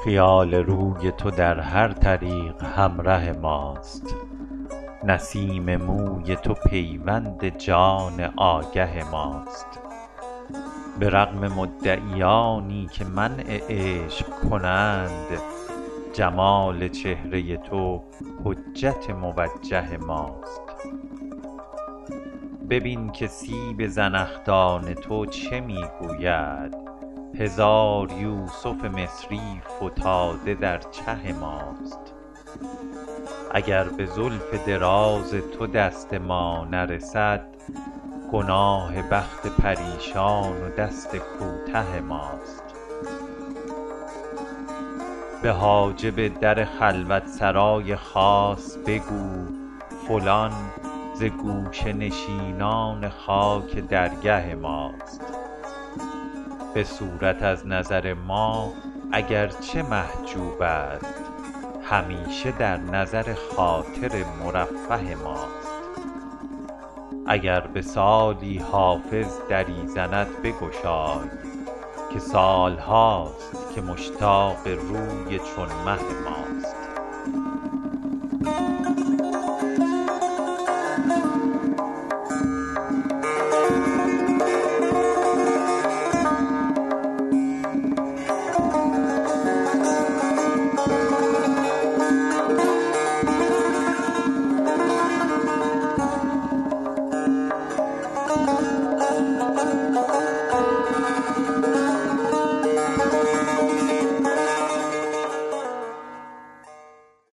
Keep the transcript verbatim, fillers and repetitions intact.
خیال روی تو در هر طریق همره ماست، نسیم موی تو پیوند جان آگه ماست. به رغم مدعیانی که منع عشق کنند، جمال چهره تو حجت موجه ماست. ببین که سیب زنخدان تو چه می گوید، هزار یوسف مصری فتاده در چه ماست. اگر به زلف دراز تو دست ما نرسد، گناه بخت پریشان و دست کوته ماست. به حاجب در خلوت سرای خاص بگو، فلان ز گوشه نشینان خاک درگه ماست. به صورت از نظر ما اگر چه محجوب است، همیشه در نظر خاطر مرفه ماست. اگر به سالی حافظ دری زند بگشای، که سال هاست که مشتاق روی چون مه ماست.